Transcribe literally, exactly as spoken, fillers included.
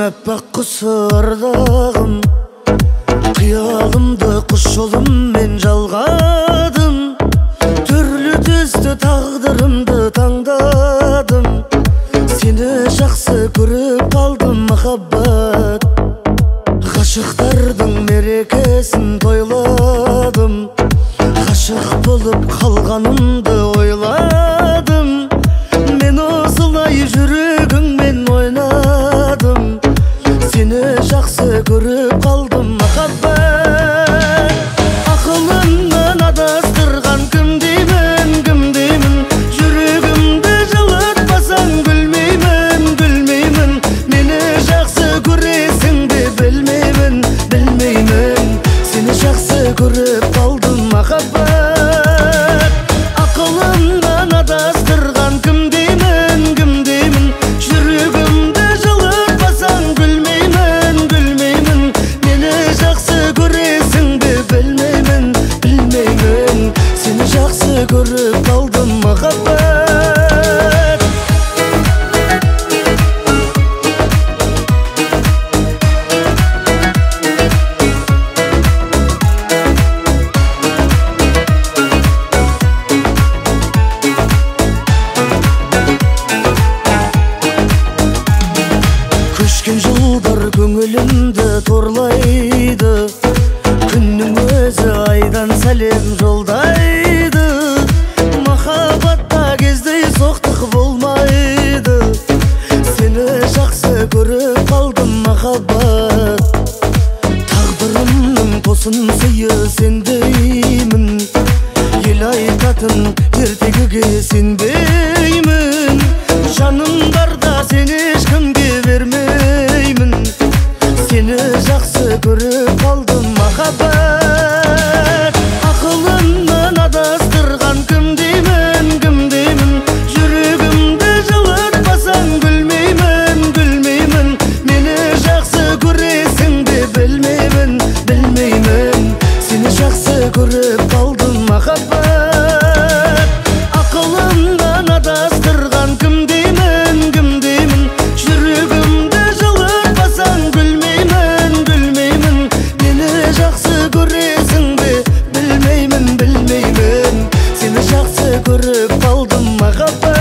аппақ құс ардағым, қиялымды құс жолыммен жалғадым. Түрлі түсті тағдырымды таңдадым. Сені жақсы көріп қалдым махаббат. Ғашықтардың мерекесін тойладым. Ғашық болып қалғанымды ойладым. Мен осылай жүрегіңмен ойнадым. Сені жақсы көріп қалдым махаббат. Ақылымнан адастырған кім деймін, кім деймін. Жүрегімді жылатпасаң гүлмеймін, гүлмеймін. Мені жақсы көресің бе білмеймін, білмеймін. Сені жақсы көріп қалдым махаббат. Ақылымнан адастырған кім деймін, кім деймін. Жүрегімді жылатпасаң гүлмеймін, гүлмеймін. Мені жақсы көресің бе білмеймін, білмеймін. Сені жақсы көріп қалдым махаббат. Көшкен жылдар көңілімді торлайды. Күннің өзі айдан сәлем жолдайды. Махаббатта кездей соқтық болмайды. Сені жақсы көріп қалдым махаббат. Тағдырымның тосын сыйы сендеймін. Ел айтатын ертегіге сенбеймін. Жаным барда сені ешкімге бермеймін. Сені жақсы көріп қалдым махаббат. Ақылымнан адастырған кім деймін, кім деймін. Жүрегімді жылатпасаң гүлмеймін, гүлмеймін. Мені жақсы көресің бе білмеймін, білмеймін. Сені жақсы көріп қалдым махаббат. Ақылымнан адастырған кім деймін, кім деймін. Жүрегімді жылатпасаң гүлмеймін, гүлмеймін. Мені жақсы көресің бе білмеймін, білмеймін. Сені жақсы көріп қалдым махаббат.